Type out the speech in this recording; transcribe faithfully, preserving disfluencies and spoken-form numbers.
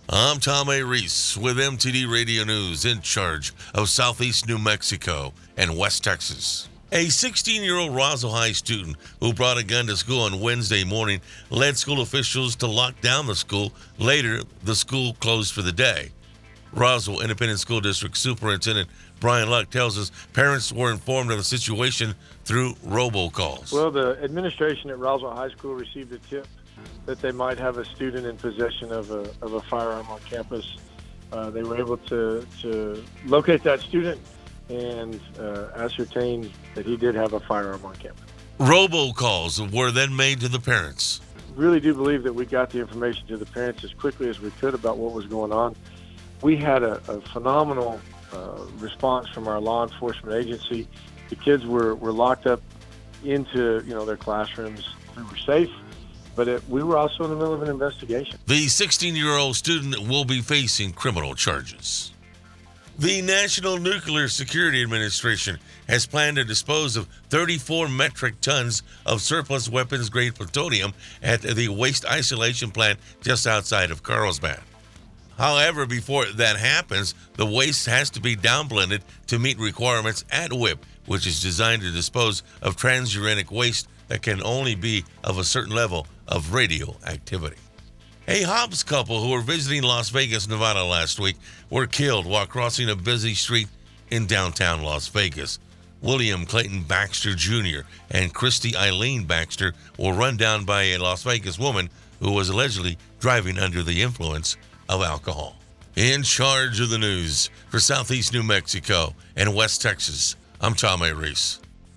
I'm Tom A. Reese with M T D Radio News, in charge of Southeast New Mexico and West Texas. A sixteen-year-old Roswell High student who brought a gun to school on Wednesday morning led school officials to lock down the school. Later, the school closed for the day. Roswell Independent School District Superintendent Brian Luck tells us parents were informed of the situation through robocalls. Well, the administration at Roswell High School received a tip that they might have a student in possession of a, of a firearm on campus. Uh, they were able to, to locate that student and uh, ascertain that he did have a firearm on campus. Robocalls were then made to the parents. Really do believe that we got the information to the parents as quickly as we could about what was going on. We had a, a phenomenal uh, response from our law enforcement agency. The kids were, were locked up into you know their classrooms. We were safe, but it, we were also in the middle of an investigation. The sixteen-year-old student will be facing criminal charges. The National Nuclear Security Administration has planned to dispose of thirty-four metric tons of surplus weapons-grade plutonium at the waste isolation plant just outside of Carlsbad. However, before that happens, the waste has to be downblended to meet requirements at W I P, which is designed to dispose of transuranic waste that can only be of a certain level of radioactivity. A Hobbs couple who were visiting Las Vegas, Nevada last week were killed while crossing a busy street in downtown Las Vegas. William Clayton Baxter Junior and Christy Eileen Baxter were run down by a Las Vegas woman who was allegedly driving under the influence of alcohol. In charge of the news for Southeast New Mexico and West Texas, I'm Tom A. Reese.